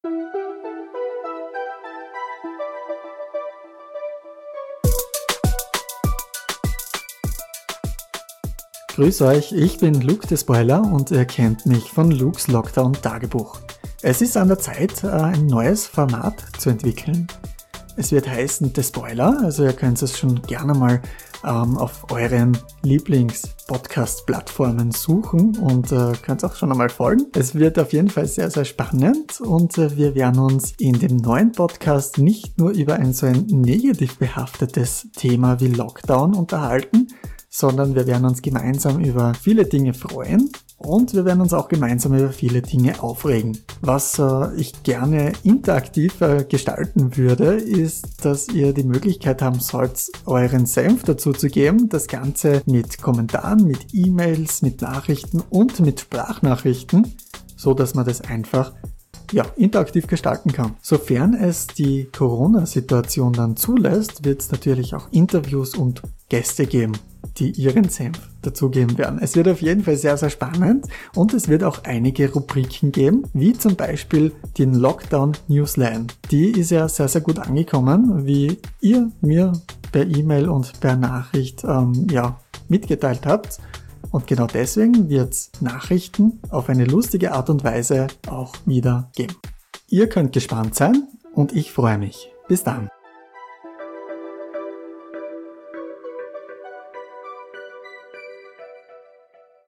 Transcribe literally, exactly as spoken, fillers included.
Grüß euch, ich bin Luke der Spoiler und ihr kennt mich von Lukes Lockdown Tagebuch. Es ist an der Zeit, ein neues Format zu entwickeln. Es wird heißen The Spoiler, also ihr könnt es schon gerne mal ähm, auf euren Lieblings-Podcast-Plattformen suchen und äh, könnt auch schon einmal folgen. Es wird auf jeden Fall sehr, sehr spannend und äh, wir werden uns in dem neuen Podcast nicht nur über ein so ein negativ behaftetes Thema wie Lockdown unterhalten, sondern wir werden uns gemeinsam über viele Dinge freuen und wir werden uns auch gemeinsam über viele Dinge aufregen. Was äh, ich gerne interaktiv äh, gestalten würde, ist, dass ihr die Möglichkeit haben sollt, euren Senf dazu zu geben. Das Ganze mit Kommentaren, mit E-Mails, mit Nachrichten und mit Sprachnachrichten, so dass man das einfach ja, interaktiv gestalten kann. Sofern es die Corona-Situation dann zulässt, wird es natürlich auch Interviews und Gäste geben, die ihren Senf dazugeben werden. Es wird auf jeden Fall sehr, sehr spannend und es wird auch einige Rubriken geben, wie zum Beispiel den Lockdown Newsline. Die ist ja sehr, sehr gut angekommen, wie ihr mir per E-Mail und per Nachricht ähm, ja, mitgeteilt habt. Und genau deswegen wird es Nachrichten auf eine lustige Art und Weise auch wieder geben. Ihr könnt gespannt sein und ich freue mich. Bis dann.